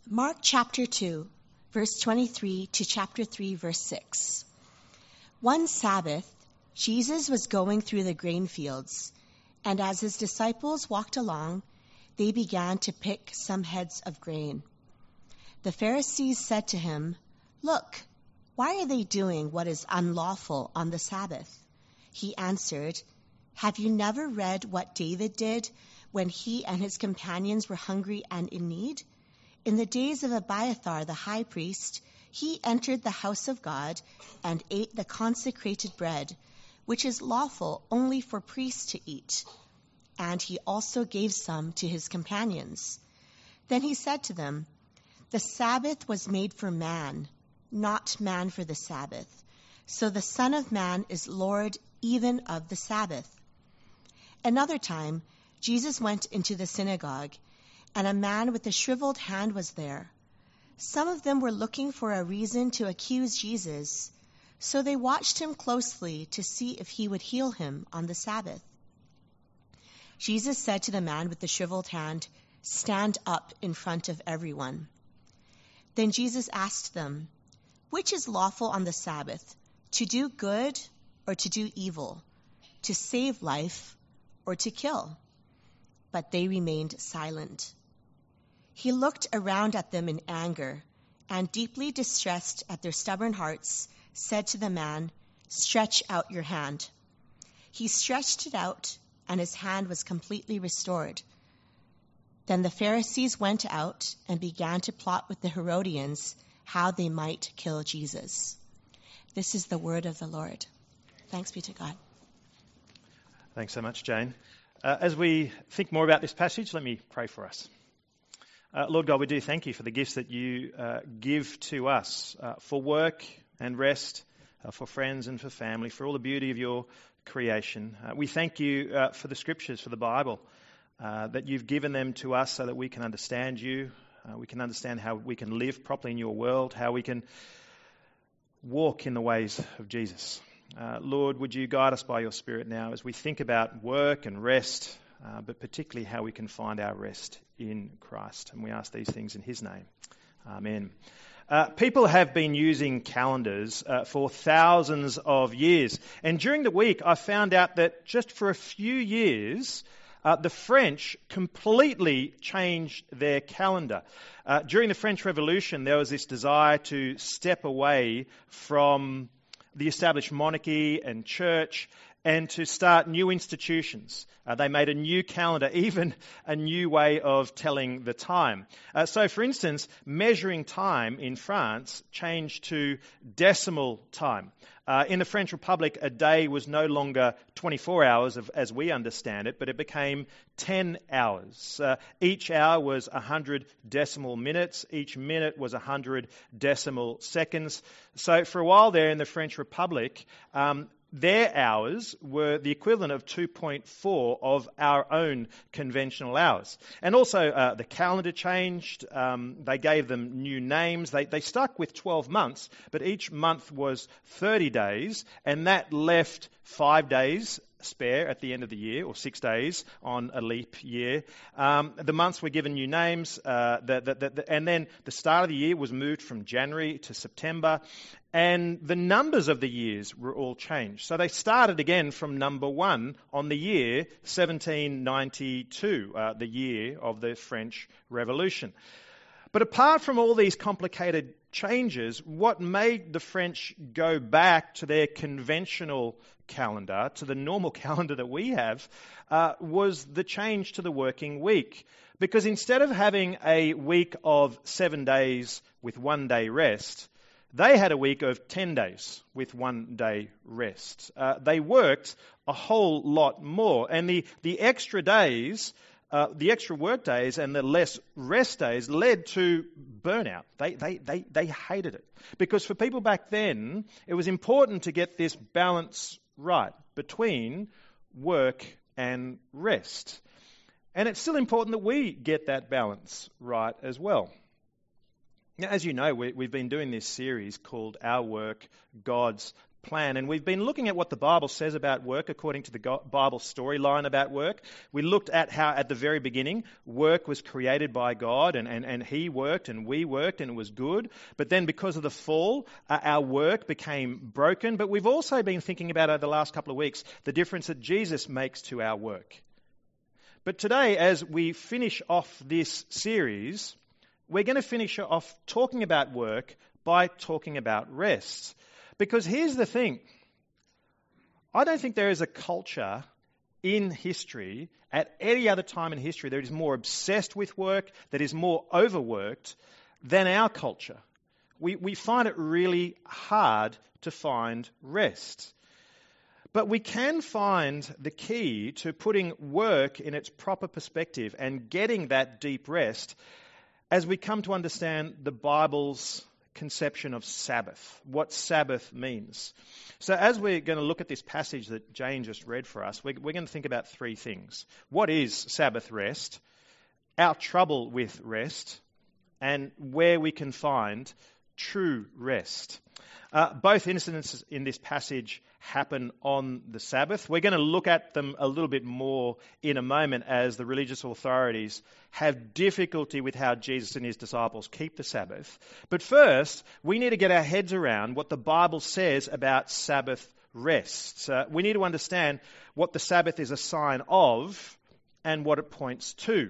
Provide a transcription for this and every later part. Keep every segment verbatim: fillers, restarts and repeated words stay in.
Mark chapter two, verse twenty-three to chapter three, verse six. One Sabbath, Jesus was going through the grain fields, and as his disciples walked along, they began to pick some heads of grain. The Pharisees said to him, "Look, why are they doing what is unlawful on the Sabbath?" He answered, "Have you never read what David did when he and his companions were hungry and in need? In the days of Abiathar the high priest, he entered the house of God and ate the consecrated bread, which is lawful only for priests to eat. And he also gave some to his companions. Then he said to them, 'The Sabbath was made for man, not man for the Sabbath. So the Son of Man is Lord even of the Sabbath.'" Another time, Jesus went into the synagogue, and a man with a shriveled hand was there. Some of them were looking for a reason to accuse Jesus, so they watched him closely to see if he would heal him on the Sabbath. Jesus said to the man with the shriveled hand, "Stand up in front of everyone." Then Jesus asked them, "Which is lawful on the Sabbath, to do good or to do evil, to save life or to kill?" But they remained silent. He looked around at them in anger, and deeply distressed at their stubborn hearts, said to the man, "Stretch out your hand." He stretched it out, and his hand was completely restored. Then the Pharisees went out and began to plot with the Herodians how they might kill Jesus. This is the word of the Lord. Thanks be to God. Thanks so much, Jane. Uh, as we think more about this passage, let me pray for us. Uh, Lord God, we do thank you for the gifts that you uh, give to us uh, for work and rest, uh, for friends and for family, for all the beauty of your creation. Uh, we thank you uh, for the scriptures, for the Bible, uh, that you've given them to us so that we can understand you, uh, we can understand how we can live properly in your world, how we can walk in the ways of Jesus. Uh, Lord, would you guide us by your Spirit now as we think about work and rest, uh, but particularly how we can find our rest in Christ. And we ask these things in his name. Amen. Uh, people have been using calendars uh, for thousands of years. And during the week, I found out that just for a few years, uh, the French completely changed their calendar. Uh, during the French Revolution, there was this desire to step away from the established monarchy and church and to start new institutions. Uh, they made a new calendar, even a new way of telling the time. Uh, so, for instance, measuring time in France changed to decimal time. Uh, in the French Republic, a day was no longer twenty-four hours, of, as we understand it, but it became ten hours. Uh, each hour was one hundred decimal minutes. Each minute was one hundred decimal seconds. So for a while there in the French Republic, um, their hours were the equivalent of two point four of our own conventional hours. And also uh, the calendar changed. Um, they gave them new names. They, they stuck with twelve months, but each month was thirty days, and that left five days spare at the end of the year, or six days on a leap year. Um, the months were given new names, uh, the, the, the, the, and then the start of the year was moved from January to September, and the numbers of the years were all changed. So they started again from number one on the year seventeen ninety-two, uh, the year of the French Revolution. But apart from all these complicated changes, what made the French go back to their conventional calendar, to the normal calendar that we have, uh, was the change to the working week. Because instead of having a week of seven days with one day rest, they had a week of ten days with one day rest. Uh, they worked a whole lot more. And the, the extra days, uh, the extra work days and the less rest days led to burnout. They, they, they, they hated it. Because for people back then, it was important to get this balance right between work and rest. And it's still important that we get that balance right as well. Now, as you know, we, we've been doing this series called Our Work, God's plan. And we've been looking at what the Bible says about work according to the Bible storyline about work. We looked at how at the very beginning work was created by God, and, and, and He worked and we worked and it was good. But then because of the fall, uh, our work became broken. But we've also been thinking about over the last couple of weeks the difference that Jesus makes to our work. But today, as we finish off this series, we're going to finish off talking about work by talking about rest. Because here's the thing. I don't think there is a culture in history, at any other time in history, that is more obsessed with work, that is more overworked than our culture. We, we find it really hard to find rest. But we can find the key to putting work in its proper perspective and getting that deep rest as we come to understand the Bible's conception of Sabbath, what Sabbath means. So as we're going to look at this passage that Jane just read for us, we're, we're going to think about three things. What is Sabbath rest? Our trouble with rest, and where we can find true rest. Uh, both incidents in this passage happen on the Sabbath. We're going to look at them a little bit more in a moment as the religious authorities have difficulty with how Jesus and his disciples keep the Sabbath. But first, we need to get our heads around what the Bible says about Sabbath rest. Uh, we need to understand what the Sabbath is a sign of and what it points to.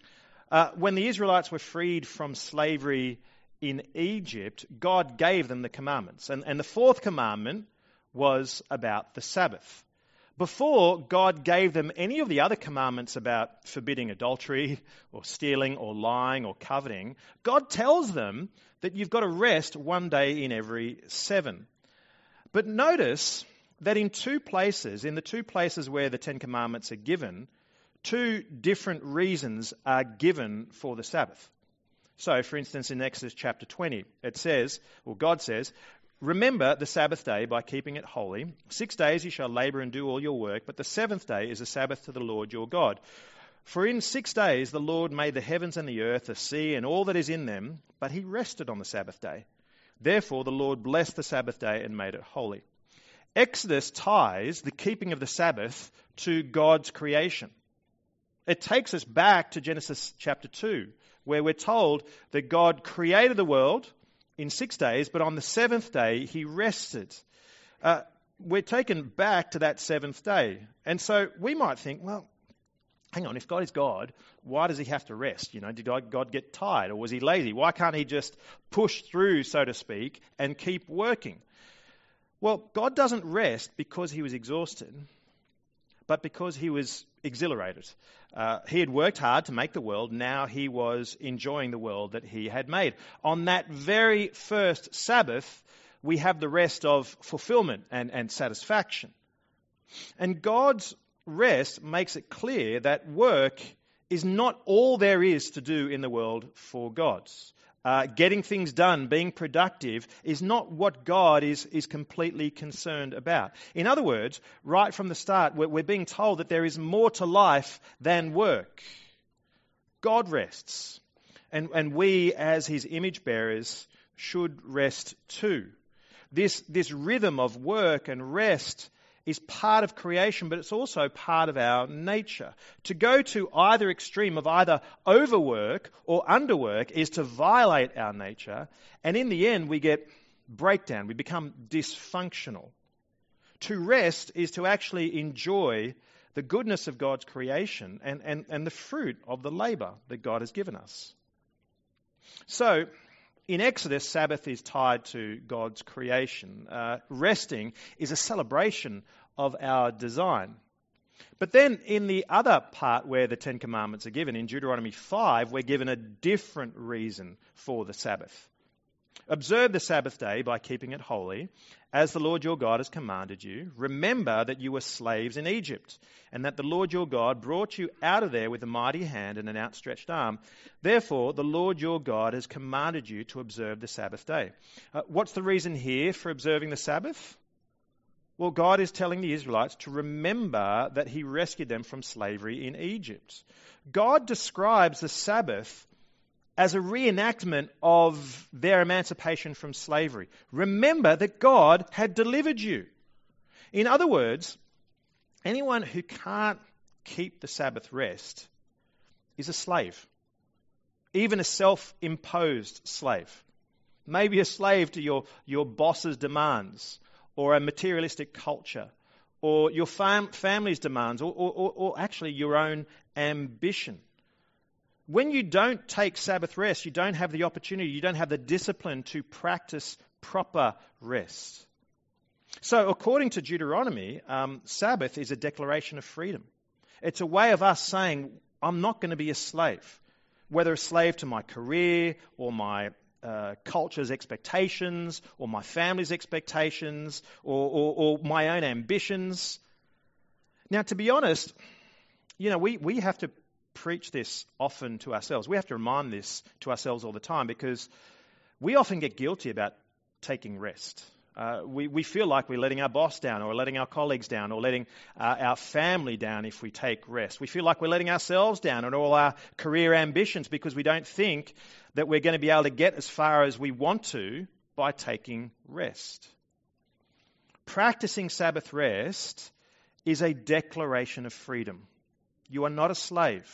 Uh, when the Israelites were freed from slavery in Egypt, God gave them the commandments. And, and the fourth commandment was about the Sabbath. Before God gave them any of the other commandments about forbidding adultery or stealing or lying or coveting, God tells them that you've got to rest one day in every seven. But notice that in two places, in the two places where the Ten Commandments are given, two different reasons are given for the Sabbath. So, for instance, in Exodus chapter twenty, it says, or God says, remember the Sabbath day by keeping it holy. Six days you shall labour and do all your work, but the seventh day is a Sabbath to the Lord your God. For in six days the Lord made the heavens and the earth, the sea, and all that is in them, but he rested on the Sabbath day. Therefore the Lord blessed the Sabbath day and made it holy. Exodus ties the keeping of the Sabbath to God's creation. It takes us back to Genesis chapter two, where we're told that God created the world in six days, but on the seventh day he rested. Uh, we're taken back to that seventh day. And so we might think, well, hang on, if God is God, why does he have to rest? You know, did God get tired, or was he lazy? Why can't he just push through, so to speak, and keep working? Well, God doesn't rest because he was exhausted, but because he was exhilarated. Uh, he had worked hard to make the world. Now he was enjoying the world that he had made. On that very first Sabbath, we have the rest of fulfillment and, and satisfaction. And God's rest makes it clear that work is not all there is to do in the world for God. Uh, getting things done, being productive, is not what God is, is completely concerned about. In other words, right from the start, we're, we're being told that there is more to life than work. God rests. And, and we, as his image bearers, should rest too. This, this rhythm of work and rest is part of creation, but it's also part of our nature. To go to either extreme of either overwork or underwork is to violate our nature, and in the end we get breakdown, we become dysfunctional. To rest is to actually enjoy the goodness of God's creation and, and, and the fruit of the labour that God has given us. So, in Exodus, Sabbath is tied to God's creation. Uh, resting is a celebration of our design. But then in the other part where the Ten Commandments are given, in Deuteronomy five, we're given a different reason for the Sabbath. Observe the Sabbath day by keeping it holy, as the Lord your God has commanded you. Remember that you were slaves in Egypt, and that the Lord your God brought you out of there with a mighty hand and an outstretched arm. Therefore, the Lord your God has commanded you to observe the Sabbath day. Uh, what's the reason here for observing the Sabbath? Well, God is telling the Israelites to remember that he rescued them from slavery in Egypt. God describes the Sabbath as a reenactment of their emancipation from slavery. Remember that God had delivered you. In other words, anyone who can't keep the Sabbath rest is a slave, even a self-imposed slave. Maybe a slave to your, your boss's demands, or a materialistic culture, or your fam- family's demands, or, or, or actually your own ambition. When you don't take Sabbath rest, you don't have the opportunity, you don't have the discipline to practice proper rest. So according to Deuteronomy, um, Sabbath is a declaration of freedom. It's a way of us saying, I'm not going to be a slave, whether a slave to my career or my uh, culture's expectations or my family's expectations or, or, or my own ambitions. Now, to be honest, you know, we, we have to preach this often to ourselves. We have to remind this to ourselves all the time because we often get guilty about taking rest. Uh, we, we feel like we're letting our boss down or letting our colleagues down or letting uh, our family down if we take rest. We feel like we're letting ourselves down and all our career ambitions because we don't think that we're going to be able to get as far as we want to by taking rest. Practicing Sabbath rest is a declaration of freedom. You are not a slave.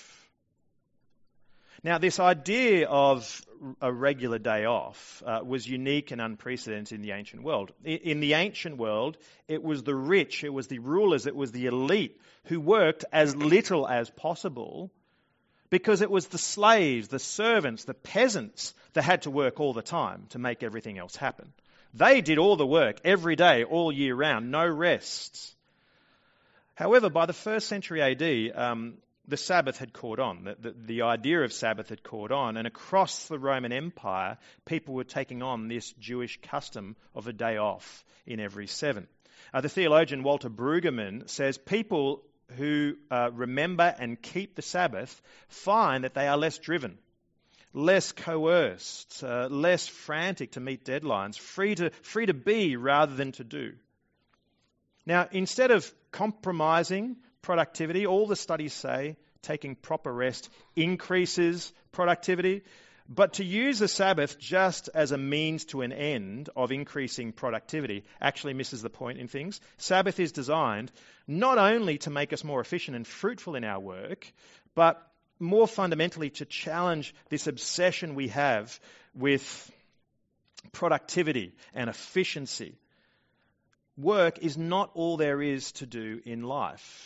Now, this idea of a regular day off uh, was unique and unprecedented in the ancient world. In, in the ancient world, it was the rich, it was the rulers, it was the elite who worked as little as possible because it was the slaves, the servants, the peasants that had to work all the time to make everything else happen. They did all the work every day, all year round, no rest. However, by the first century A D, um, the Sabbath had caught on. The, the, the idea of Sabbath had caught on. And across the Roman Empire, people were taking on this Jewish custom of a day off in every seven. Uh, the theologian Walter Brueggemann says people who uh, remember and keep the Sabbath find that they are less driven, less coerced, uh, less frantic to meet deadlines, free to, free to be rather than to do. Now, instead of compromising productivity, all the studies say taking proper rest increases productivity. But to use the Sabbath just as a means to an end of increasing productivity actually misses the point in things. Sabbath is designed not only to make us more efficient and fruitful in our work, but more fundamentally to challenge this obsession we have with productivity and efficiency. Work is not all there is to do in life.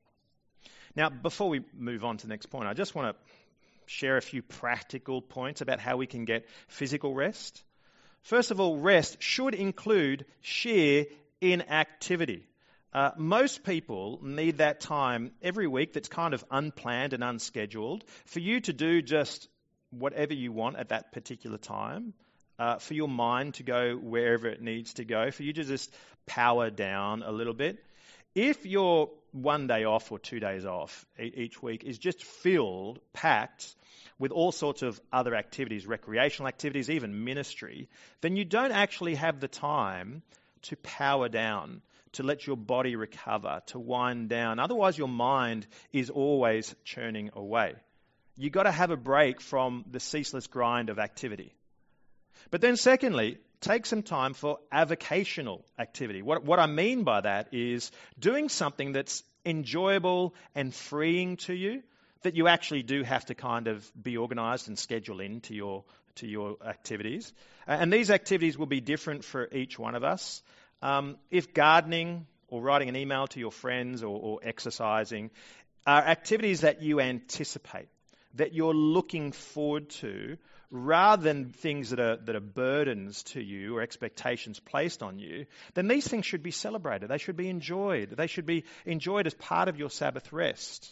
Now, before we move on to the next point, I just want to share a few practical points about how we can get physical rest. First of all, rest should include sheer inactivity. Uh, most people need that time every week that's kind of unplanned and unscheduled for you to do just whatever you want at that particular time, uh, for your mind to go wherever it needs to go, for you to just power down a little bit. If your one day off or two days off each week is just filled, packed with all sorts of other activities, recreational activities, even ministry, then you don't actually have the time to power down, to let your body recover, to wind down. Otherwise, your mind is always churning away. You've got to have a break from the ceaseless grind of activity. But then secondly, take some time for avocational activity. What, what I mean by that is doing something that's enjoyable and freeing to you, that you actually do have to kind of be organised and schedule into your to your activities. Uh, and these activities will be different for each one of us. Um, if gardening or writing an email to your friends or, or exercising are activities that you anticipate, that you're looking forward to, rather than things that are that are burdens to you or expectations placed on you, then these things should be celebrated. They should be enjoyed. They should be enjoyed as part of your Sabbath rest.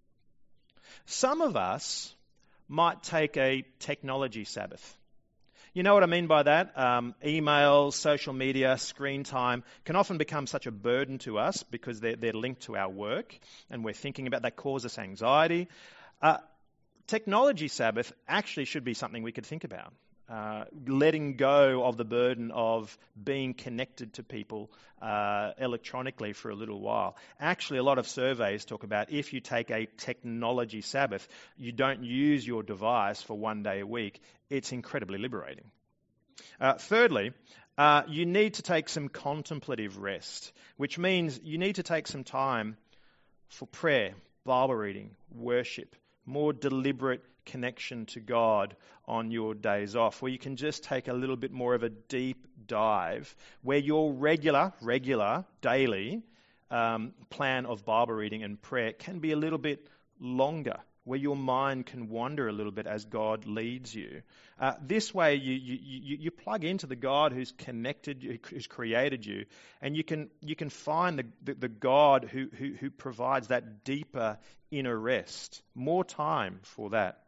Some of us might take a technology Sabbath. You know what I mean by that? Um, emails, social media, screen time can often become such a burden to us because they're, they're linked to our work and we're thinking about that cause us anxiety. Uh, Technology Sabbath actually should be something we could think about. uh, letting go of the burden of being connected to people uh, electronically for a little while. Actually, a lot of surveys talk about if you take a technology Sabbath, you don't use your device for one day a week, it's incredibly liberating. Uh, thirdly, uh, you need to take some contemplative rest, which means you need to take some time for prayer, Bible reading, worship, more deliberate connection to God on your days off, where you can just take a little bit more of a deep dive, where your regular, regular, daily um, plan of Bible reading and prayer can be a little bit longer, where your mind can wander a little bit as God leads you. Uh, this way, you, you you you plug into the God who's connected you, who's created you, and you can you can find the the, the God who, who who provides that deeper inner rest, more time for that.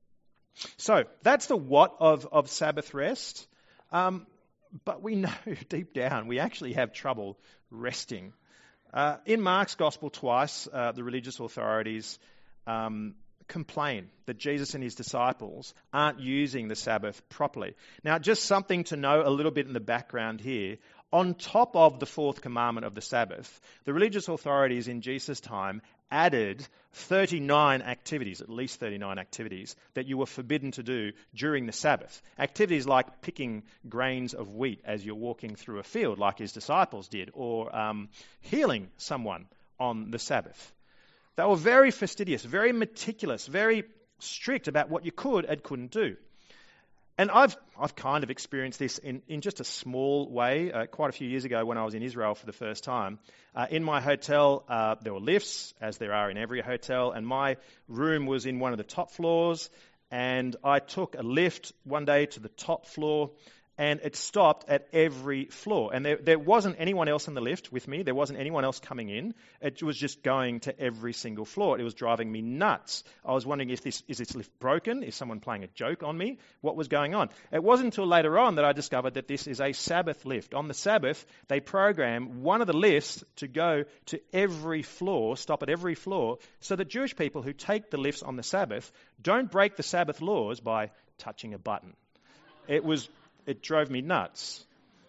So that's the what of of Sabbath rest. Um, but we know deep down we actually have trouble resting. Uh, in Mark's Gospel, twice uh, the religious authorities Um, complain that Jesus and his disciples aren't using the Sabbath properly. Now, just something to know a little bit in the background here. On top of the fourth commandment of the Sabbath, the religious authorities in Jesus' time added thirty-nine activities, at least thirty-nine activities, that you were forbidden to do during the Sabbath. Activities like picking grains of wheat as you're walking through a field, like his disciples did, or um, healing someone on the Sabbath. They were very fastidious, very meticulous, very strict about what you could and couldn't do. And I've I've kind of experienced this in, in just a small way. Uh, quite a few years ago when I was in Israel for the first time, uh, in my hotel uh, there were lifts, as there are in every hotel, and my room was in one of the top floors, and I took a lift one day to the top floor, and it stopped at every floor. And there, there wasn't anyone else in the lift with me. There wasn't anyone else coming in. It was just going to every single floor. It was driving me nuts. I was wondering if this is this lift broken? Is someone playing a joke on me? What was going on? It wasn't until later on that I discovered that this is a Sabbath lift. On the Sabbath, they program one of the lifts to go to every floor, stop at every floor, so that Jewish people who take the lifts on the Sabbath don't break the Sabbath laws by touching a button. It was... It drove me nuts.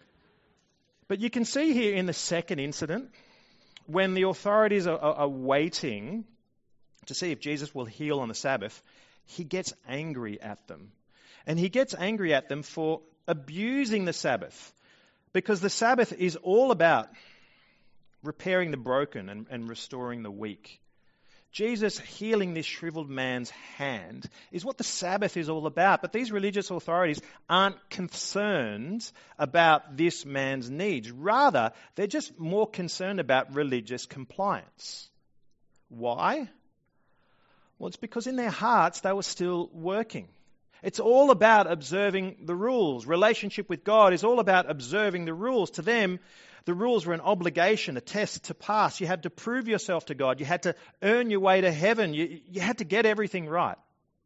But you can see here in the second incident, when the authorities are, are, are waiting to see if Jesus will heal on the Sabbath, he gets angry at them. And he gets angry at them for abusing the Sabbath, because the Sabbath is all about repairing the broken and, and restoring the weak. Jesus healing this shriveled man's hand is what the Sabbath is all about. But these religious authorities aren't concerned about this man's needs. Rather, they're just more concerned about religious compliance. Why? Well, it's because in their hearts they were still working. It's all about observing the rules. Relationship with God is all about observing the rules. To them, the rules were an obligation, a test to pass. You had to prove yourself to God. You had to earn your way to heaven. You, you had to get everything right.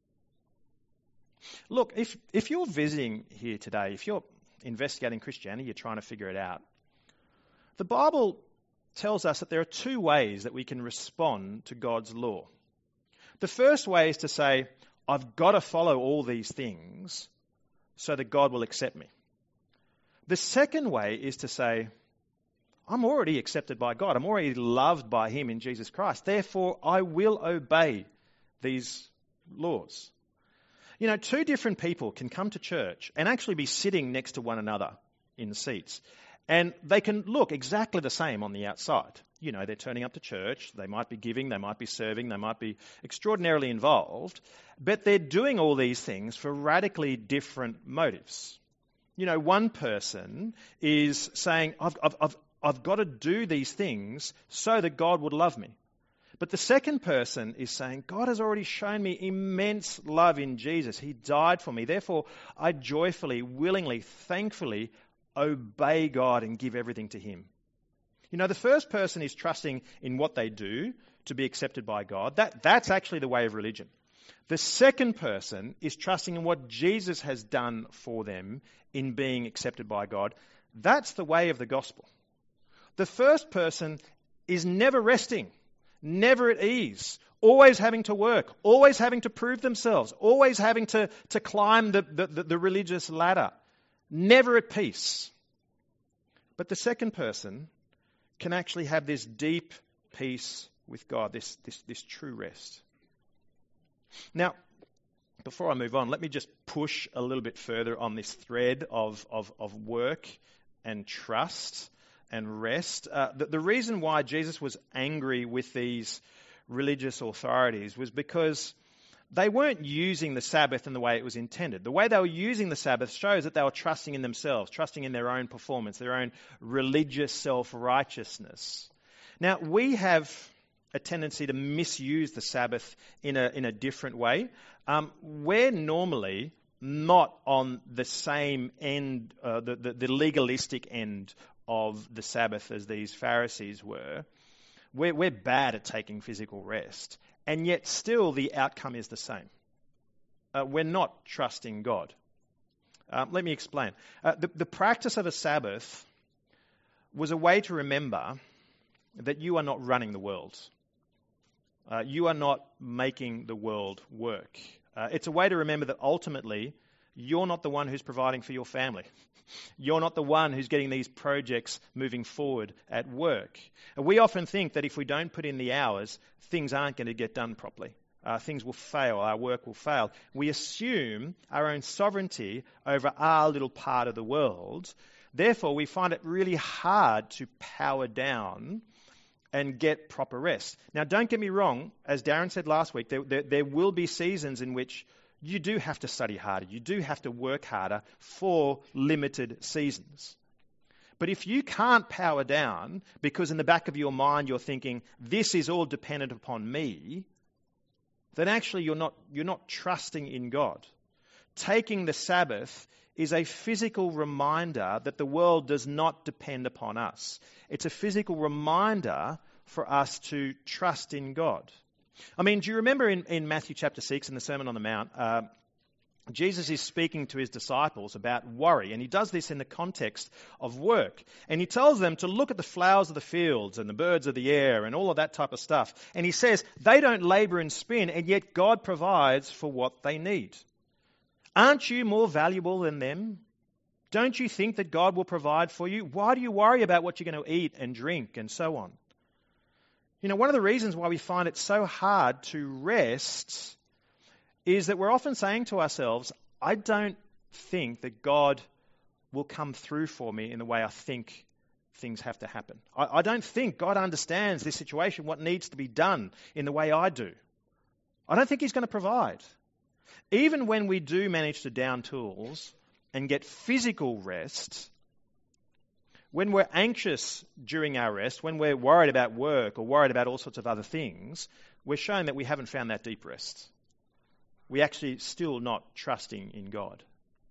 Look, if, if you're visiting here today, if you're investigating Christianity, you're trying to figure it out, the Bible tells us that there are two ways that we can respond to God's law. The first way is to say, I've got to follow all these things so that God will accept me. The second way is to say, I'm already accepted by God. I'm already loved by him in Jesus Christ. Therefore, I will obey these laws. You know, two different people can come to church and actually be sitting next to one another in seats. And they can look exactly the same on the outside. You know, they're turning up to church, they might be giving, they might be serving, they might be extraordinarily involved, but they're doing all these things for radically different motives. You know, one person is saying, I've, I've, I've, I've got to do these things so that God would love me. But the second person is saying, God has already shown me immense love in Jesus. He died for me. Therefore, I joyfully, willingly, thankfully obey God and give everything to him. You know, the first person is trusting in what they do to be accepted by God. That, that's actually the way of religion. The second person is trusting in what Jesus has done for them in being accepted by God. That's the way of the gospel. The first person is never resting never at ease, always having to work, always having to prove themselves, always having to, to climb the, the, the religious ladder, never at peace. But the second person can actually have this deep peace with God, this, this, this true rest. Now, before I move on, let me just push a little bit further on this thread of, of, of work and trust and rest. Uh, the, the reason why Jesus was angry with these religious authorities was because they weren't using the Sabbath in the way it was intended. The way they were using the Sabbath shows that they were trusting in themselves, trusting in their own performance, their own religious self-righteousness. Now, we have a tendency to misuse the Sabbath in a in a different way. Um, we're normally not on the same end, uh, the, the, the legalistic end of the Sabbath as these Pharisees were. We're, we're bad at taking physical rest, and yet still the outcome is the same. Uh, we're not trusting God. Um, let me explain. Uh, the, the practice of a Sabbath was a way to remember that you are not running the world. Uh, you are not making the world work. Uh, it's a way to remember that ultimately you're not the one who's providing for your family. You're not the one who's getting these projects moving forward at work. And we often think that if we don't put in the hours, things aren't going to get done properly. Uh, things will fail, our work will fail. We assume our own sovereignty over our little part of the world. Therefore, we find it really hard to power down and get proper rest. Now, don't get me wrong, as Darren said last week, there, there, there will be seasons in which you do have to study harder, you do have to work harder for limited seasons. But if you can't power down because in the back of your mind you're thinking, this is all dependent upon me, then actually you're not, you're not trusting in God. Taking the Sabbath is a physical reminder that the world does not depend upon us. It's a physical reminder for us to trust in God. I mean, do you remember in, in Matthew chapter six in the Sermon on the Mount, uh, Jesus is speaking to his disciples about worry, and he does this in the context of work. And he tells them to look at the flowers of the fields and the birds of the air and all of that type of stuff. And he says, they don't labor and spin, and yet God provides for what they need. Aren't you more valuable than them? Don't you think that God will provide for you? Why do you worry about what you're going to eat and drink and so on? You know, one of the reasons why we find it so hard to rest is that we're often saying to ourselves, I don't think that God will come through for me in the way I think things have to happen. I, I don't think God understands this situation, what needs to be done in the way I do. I don't think he's going to provide. Even when we do manage to down tools and get physical rest, when we're anxious during our rest, when we're worried about work or worried about all sorts of other things, we're showing that we haven't found that deep rest. We're actually still not trusting in God.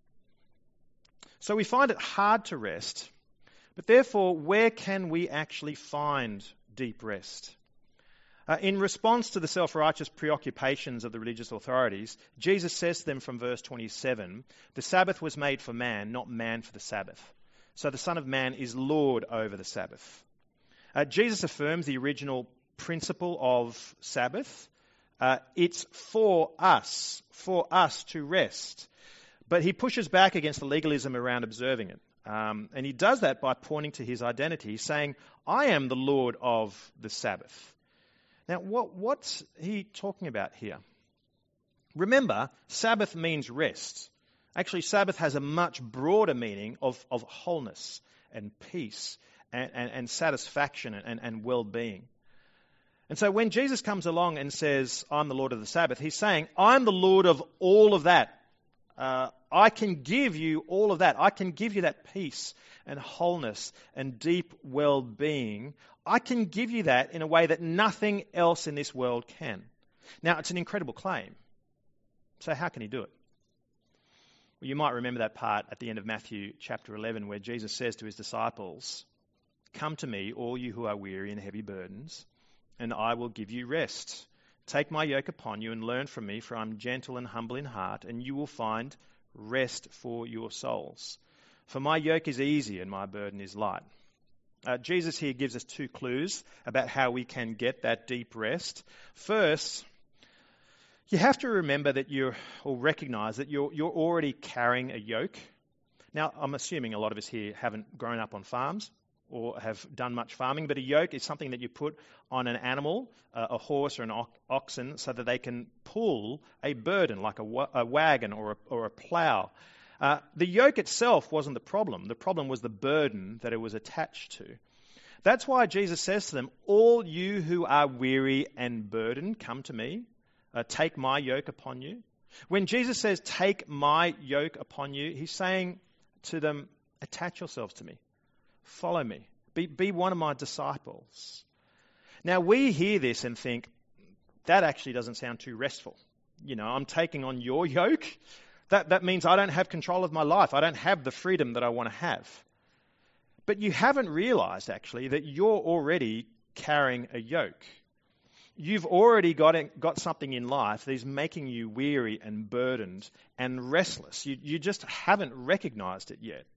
So we find it hard to rest, but therefore, where can we actually find deep rest? Uh, in response to the self-righteous preoccupations of the religious authorities, Jesus says to them from verse twenty-seven, the Sabbath was made for man, not man for the Sabbath. So the Son of Man is Lord over the Sabbath. Uh, Jesus affirms the original principle of Sabbath. Uh, it's for us, for us to rest. But he pushes back against the legalism around observing it. Um, and he does that by pointing to his identity, saying, I am the Lord of the Sabbath. Now, what, what's he talking about here? Remember, Sabbath means rest. Actually, Sabbath has a much broader meaning of, of wholeness and peace and, and, and satisfaction and, and well-being. And so when Jesus comes along and says, I'm the Lord of the Sabbath, he's saying, I'm the Lord of all of that. Uh, I can give you all of that. I can give you that peace and wholeness and deep well-being. I can give you that in a way that nothing else in this world can. Now, it's an incredible claim. So how can he do it? Well, you might remember that part at the end of Matthew chapter eleven where Jesus says to his disciples, come to me, all you who are weary and heavy burdens, and I will give you rest. Take my yoke upon you and learn from me, for I'm gentle and humble in heart, and you will find rest for your souls. For my yoke is easy and my burden is light. Uh, Jesus here gives us two clues about how we can get that deep rest. First, you have to remember that you're, or recognize that you're, you're already carrying a yoke. Now, I'm assuming a lot of us here haven't grown up on farms or have done much farming, but a yoke is something that you put on an animal, uh, a horse or an o- oxen, so that they can pull a burden like a, wa- a wagon or a, or a plow. Uh, the yoke itself wasn't the problem. The problem was the burden that it was attached to. That's why Jesus says to them, all you who are weary and burdened, come to me, uh, take my yoke upon you. When Jesus says, take my yoke upon you, he's saying to them, attach yourselves to me. Follow me. Be, be one of my disciples. Now, we hear this and think, that actually doesn't sound too restful. You know, I'm taking on your yoke. That, that means I don't have control of my life. I don't have the freedom that I want to have. But you haven't realized, actually, that you're already carrying a yoke. You've already got, in, got something in life that is making you weary and burdened and restless. You, you just haven't recognized it yet.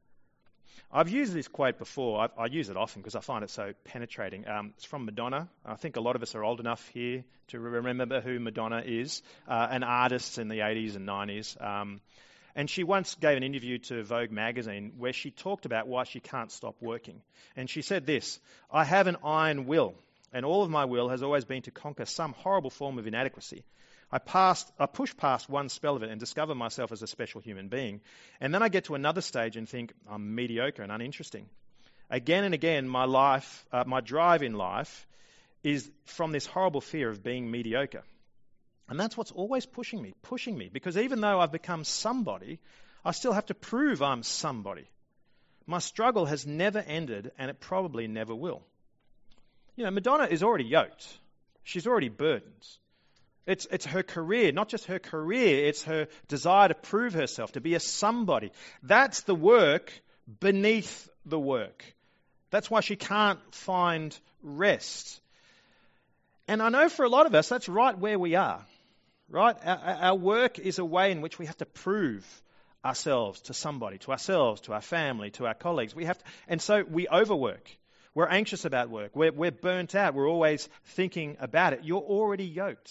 I've used this quote before. I, I use it often because I find it so penetrating. Um, it's from Madonna. I think a lot of us are old enough here to remember who Madonna is, uh, an artist in the eighties and nineties. Um, and she once gave an interview to Vogue magazine where she talked about why she can't stop working. And she said this, I have an iron will, and all of my will has always been to conquer some horrible form of inadequacy. I passed, I push past one spell of it and discover myself as a special human being. And then I get to another stage and think I'm mediocre and uninteresting. Again and again, my life, uh, my drive in life is from this horrible fear of being mediocre. And that's what's always pushing me, pushing me. Because even though I've become somebody, I still have to prove I'm somebody. My struggle has never ended, and it probably never will. You know, Madonna is already yoked. She's already burdened. It's, it's her career, not just her career, it's her desire to prove herself, to be a somebody. That's the work beneath the work. That's why she can't find rest. And I know for a lot of us, that's right where we are, right? Our, our work is a way in which we have to prove ourselves to somebody, to ourselves, to our family, to our colleagues. We have to, and so we overwork. We're anxious about work. We're, we're burnt out. We're always thinking about it. You're already yoked.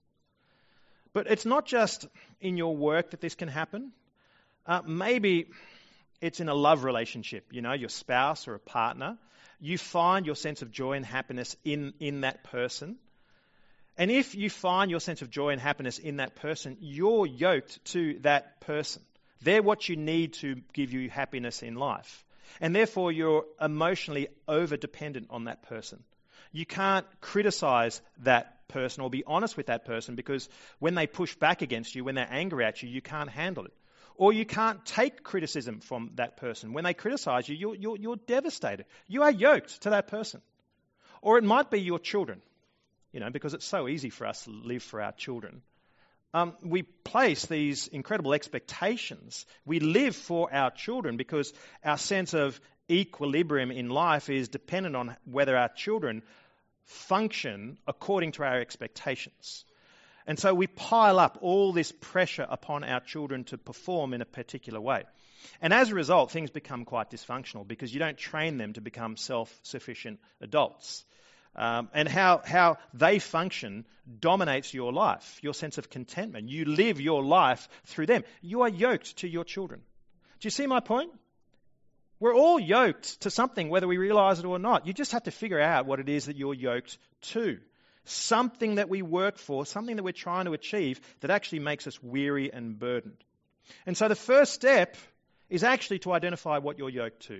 But it's not just in your work that this can happen. Uh, maybe it's in a love relationship, you know, your spouse or a partner. You find your sense of joy and happiness in, in that person. And if you find your sense of joy and happiness in that person, you're yoked to that person. They're what you need to give you happiness in life. And therefore, you're emotionally over-dependent on that person. You can't criticize that person or be honest with that person because when they push back against you, when they're angry at you, you can't handle it. Or you can't take criticism from that person. When they criticize you, you're, you're, you're devastated. You are yoked to that person. Or it might be your children, you know, because it's so easy for us to live for our children. Um, we place these incredible expectations. We live for our children because our sense of equilibrium in life is dependent on whether our children function according to our expectations. And so we pile up all this pressure upon our children to perform in a particular way. And as a result, things become quite dysfunctional because you don't train them to become self-sufficient adults. Um, and how, how they function dominates your life, your sense of contentment. You live your life through them. You are yoked to your children. Do you see my point? We're all yoked to something, whether we realize it or not. You just have to figure out what it is that you're yoked to. Something that we work for, something that we're trying to achieve that actually makes us weary and burdened. And so the first step is actually to identify what you're yoked to.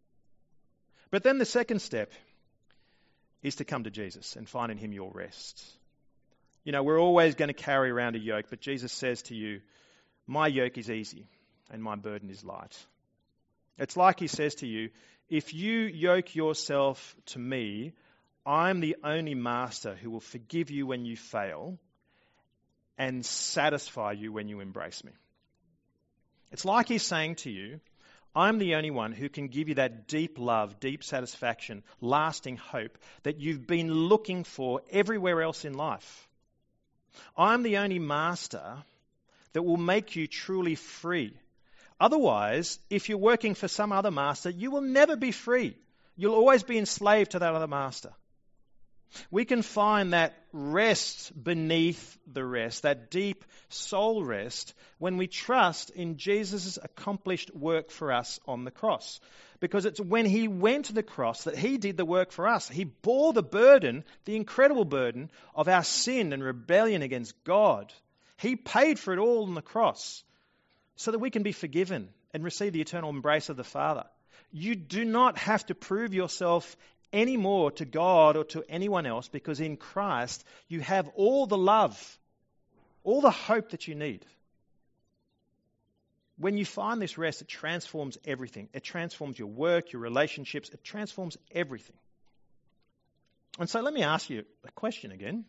But then the second step is to come to Jesus and find in him your rest. You know, we're always going to carry around a yoke, but Jesus says to you, my yoke is easy and my burden is light. It's like he says to you, if you yoke yourself to me, I'm the only master who will forgive you when you fail and satisfy you when you embrace me. It's like he's saying to you, I'm the only one who can give you that deep love, deep satisfaction, lasting hope that you've been looking for everywhere else in life. I'm the only master that will make you truly free. Otherwise, if you're working for some other master, you will never be free. You'll always be enslaved to that other master. We can find that rest beneath the rest, that deep soul rest, when we trust in Jesus' accomplished work for us on the cross. Because it's when he went to the cross that he did the work for us. He bore the burden, the incredible burden of our sin and rebellion against God. He paid for it all on the cross so that we can be forgiven and receive the eternal embrace of the Father. You do not have to prove yourself anymore to God or to anyone else, because in Christ you have all the love, all the hope that you need. When you find this rest, it transforms everything. It transforms your work, your relationships. It transforms everything. And so let me ask you a question again.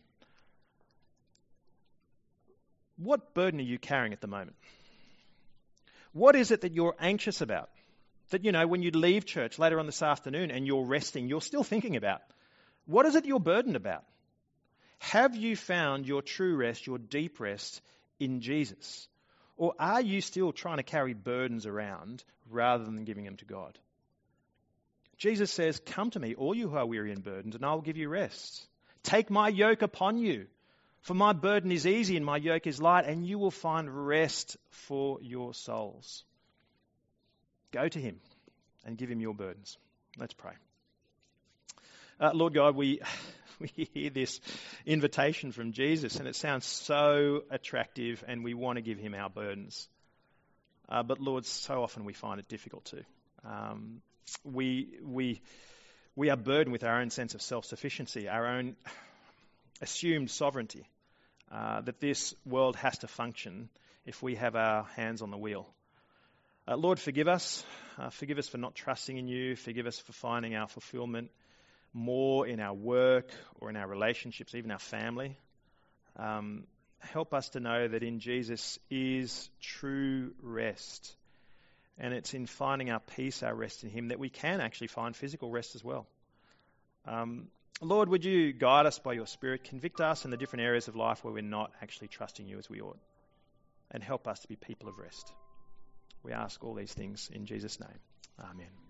What burden are you carrying at the moment? What is it that you're anxious about? That, you know, when you leave church later on this afternoon and you're resting, you're still thinking about? What is it you're burdened about? Have you found your true rest, your deep rest in Jesus? Or are you still trying to carry burdens around rather than giving them to God? Jesus says, "Come to me, all you who are weary and burdened, and I will give you rest. Take my yoke upon you, for my burden is easy and my yoke is light, and you will find rest for your souls." Go to him and give him your burdens. Let's pray. Uh, Lord God, we we hear this invitation from Jesus, and it sounds so attractive, and we want to give him our burdens. Uh, but Lord, so often we find it difficult to. Um, we we we are burdened with our own sense of self-sufficiency, our own assumed sovereignty, uh, that this world has to function if we have our hands on the wheel. Uh, Lord, forgive us. Uh, forgive us for not trusting in you. Forgive us for finding our fulfillment more in our work or in our relationships, even our family. Um, help us to know that in Jesus is true rest. And it's in finding our peace, our rest in him, that we can actually find physical rest as well. Um, Lord, would you guide us by your Spirit, convict us in the different areas of life where we're not actually trusting you as we ought, and help us to be people of rest. We ask all these things in Jesus' name. Amen.